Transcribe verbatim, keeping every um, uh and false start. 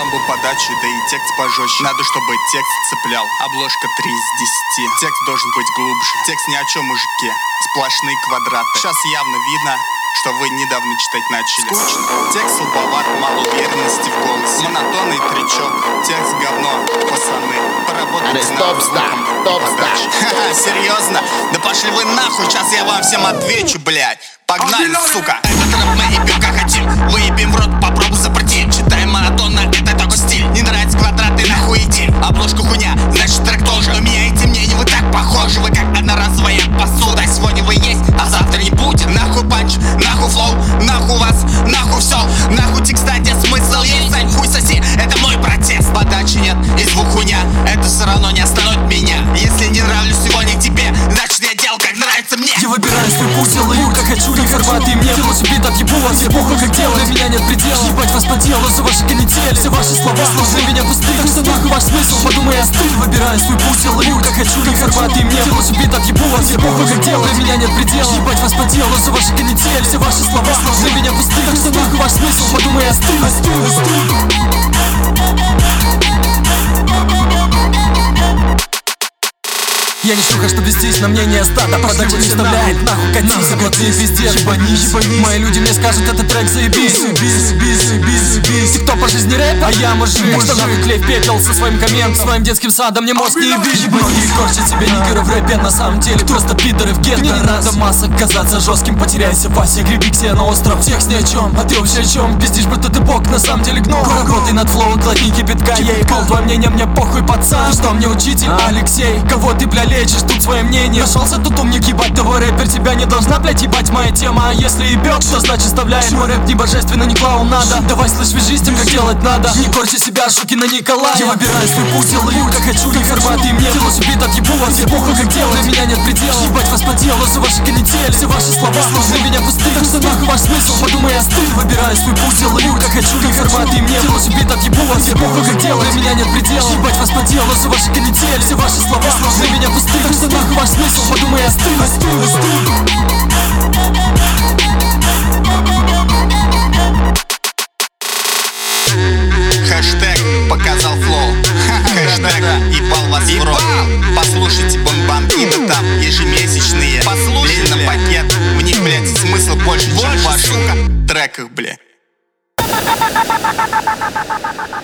Там бы подача, да и текст пожестче. Надо, чтобы текст цеплял. Обложка три из десяти. Текст должен быть глубже. Текст ни о чем, мужики. Сплошные квадраты. Сейчас явно видно, что вы недавно читать начали. Скучно. Текст слабоват, мало уверенности в голосе. Монотонный тречок. Текст говно, пацаны. Поработайте над звуком подачи. Ха-ха, серьезно? Да пошли вы нахуй, сейчас я вам всем отвечу, блядь. Погнали, сука. Этот рэп мы ебем как хотим. Выебем в рот, попробуй запретить. Читаем монотонно, это только стиль. Не нравится квадраты, нахуй иди. Обложка хуйня, значит трек тоже. Но меняете мнение, вы так похожи. Вы как одноразовая посуда. Сегодня вы есть, а завтра не будет. Нахуй панч, нахуй флоу, нахуй вас, нахуй все. Нахуй текста, где смысл есть. Сань, хуй соси, это мой протест. Подачи нет и звук хуйня. Это все равно не остановит меня. Если не нравлюсь сегодня тебе, значит я делал как нравится мне. Я выбираю свой путь, делаю как хочу, не горбатый мне. Велосипед отъебу вас, я похуй как делаю. Для меня нет предела, ебать вас по делу. За ваши канители, все ваши слова сложны меня пусты. Так что нахуй ваш смысл, подумай о стыль. Выбираю свой путь, делаю как хочу, не горбатый мне. Велосипед отъебу вас, я похуй как делаю. Для меня нет предела, ебать вас по делу. За ваши канители, все ваши слова сложны меня пусты. Так что нахуй ваш смысл, подумай о стыль. Я не шуха, что вестись на мнение стада. Продакшн не вставляет, нахуй катись. Заглотни пиздец, ебанись. Мои люди мне скажут, этот трек заебись. Ты кто по жизни рэп, а я мужик. Так что нахуй клей в пепел со своим комментом. Своим детским садом мне мозг не еби. Многие корчат себе нигеры в рэпе. На самом деле просто пидоры в гетто. Мне не надо масок казаться жестким. Потеряйся, Вася, греби к себе на остров. Текст ни о чем, а ты вообще о чем? Пиздишь, будто ты бог, на самом деле гном. Поработай над флоу, глотни кипятка. Я ебал твое мнение, мне похуй, пацан. Что мне учитель, Алексей? Кого ты, бля, лечишь, тут свое мнение. Нашелся тут умник, ебать того рэпер. Тебя не должна, блять, ебать моя тема. А если ебет, что значит вставляет? Мой рэп не божественно, не клоун надо. Давай, слышь, свяжись с тем, как делать надо. Не корчи себя, Шукина Николая. Я выбираю свой путь, делаю как хочу, не горбатый мне. Велосипед отъебу вас, я похуй как делаю. Для меня нет предела, ебать вас по делу. За ваши канители, все ваши слова сложны меня пусты. Так что нахуй ваш смысл, подумай о стыль. Выбираю свой путь, делаю как хочу, не горбатый мне. Велосипед отъебу вас, я похуй как делаю. Для меня нет предела, ебать вас по делу. За ваши канители, все ваши слова сложны меня пусты. Так что нахуй ваш смысл, подумай о стыль. Хэштег показал флоу. Хэштег ебал вас в рот. Послушайте бомбандиты, там ежемесячные. Послушайте на пакет. В них, блядь, смысл больше, чем в ваших треках, блядь.